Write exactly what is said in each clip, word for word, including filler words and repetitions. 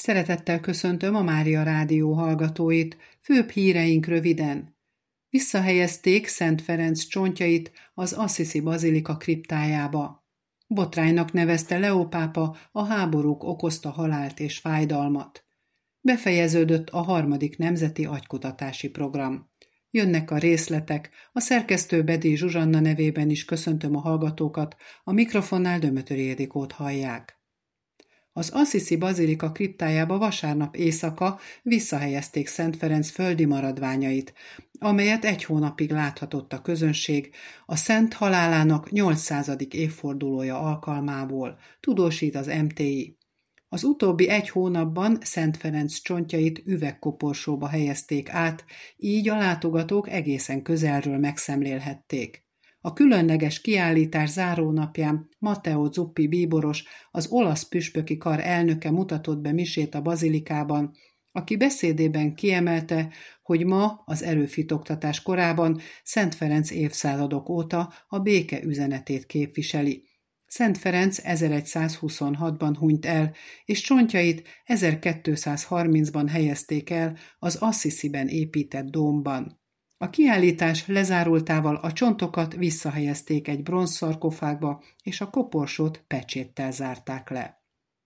Szeretettel köszöntöm a Mária Rádió hallgatóit, főbb híreink röviden. Visszahelyezték Szent Ferenc csontjait az Assisi Bazilika kriptájába. Botránynak nevezte Leó pápa a háborúk okozta halált és fájdalmat. Befejeződött a harmadik nemzeti agykutatási program. Jönnek a részletek, a szerkesztő Bedély Zsuzsanna nevében is köszöntöm a hallgatókat, a mikrofonnál Dömötöri Ildikót hallják. Az Assisi Bazilika kriptájába vasárnap éjszaka visszahelyezték Szent Ferenc földi maradványait, amelyet egy hónapig láthatott a közönség a szent halálának nyolcszázadik évfordulója alkalmából, tudósít az em té i. Az utóbbi egy hónapban Szent Ferenc csontjait üvegkoporsóba helyezték át, így a látogatók egészen közelről megszemlélhették. A különleges kiállítás zárónapján Matteo Zuppi bíboros, az olasz püspöki kar elnöke mutatott be misét a bazilikában, aki beszédében kiemelte, hogy ma az erőfitoktatás korában Szent Ferenc évszázadok óta a béke üzenetét képviseli. Szent Ferenc ezeregyszázhuszonhatban hunyt el, és csontjait ezerkétszázharmincban helyezték el az Assisiben épített dómban. A kiállítás lezárultával a csontokat visszahelyezték egy bronzszarkofágba, és a koporsót pecséttel zárták le.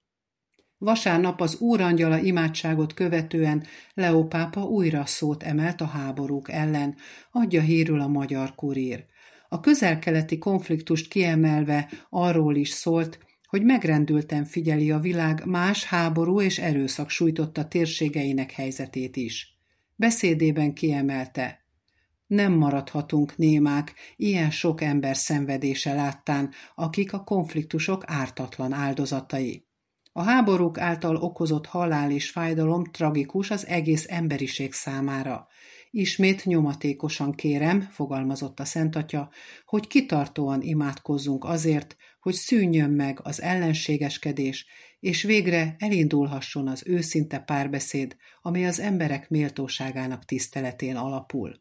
Vasárnap az Úrangyala imádságot követően Leó pápa újra szót emelt a háborúk ellen, adja hírül a Magyar Kurír. A közel-keleti konfliktust kiemelve arról is szólt, hogy megrendülten figyeli a világ más háború és erőszak sújtotta térségeinek helyzetét is. Beszédében kiemelte: nem maradhatunk némák ilyen sok ember szenvedése láttán, akik a konfliktusok ártatlan áldozatai. A háborúk által okozott halál és fájdalom tragikus az egész emberiség számára. Ismét nyomatékosan kérem, fogalmazott a Szentatya, hogy kitartóan imádkozzunk azért, hogy szűnjön meg az ellenségeskedés, és végre elindulhasson az őszinte párbeszéd, amely az emberek méltóságának tiszteletén alapul.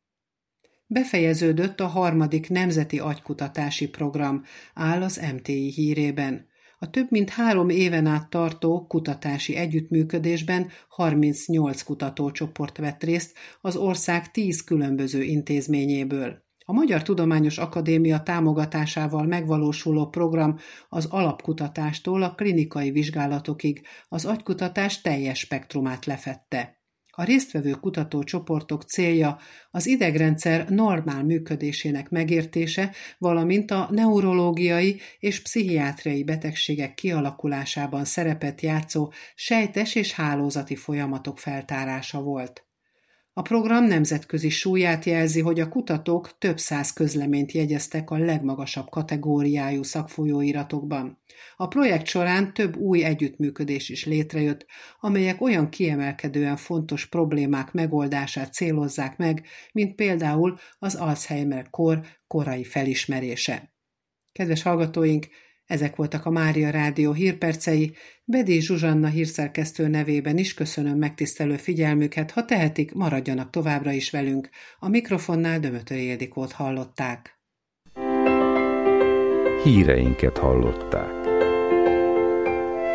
Befejeződött a harmadik nemzeti agykutatási program, áll az em té i hírében. A több mint három éven át tartó kutatási együttműködésben harmincnyolc kutatócsoport vett részt az ország tíz különböző intézményéből. A Magyar Tudományos Akadémia támogatásával megvalósuló program az alapkutatástól a klinikai vizsgálatokig az agykutatás teljes spektrumát lefedte. A résztvevő kutatócsoportok célja az idegrendszer normál működésének megértése, valamint a neurológiai és pszichiátriai betegségek kialakulásában szerepet játszó sejtes és hálózati folyamatok feltárása volt. A program nemzetközi súlyát jelzi, hogy a kutatók több száz közleményt jegyeztek a legmagasabb kategóriájú szakfolyóiratokban. A projekt során több új együttműködés is létrejött, amelyek olyan kiemelkedően fontos problémák megoldását célozzák meg, mint például az Alzheimer-kór korai felismerése. Kedves hallgatóink, ezek voltak a Mária Rádió hírpercei, Bedély Zsuzsanna hírszerkesztő nevében is köszönöm megtisztelő figyelmüket, ha tehetik, maradjanak továbbra is velünk. A mikrofonnál Dömötöri Ildikót hallották. Híreinket hallották.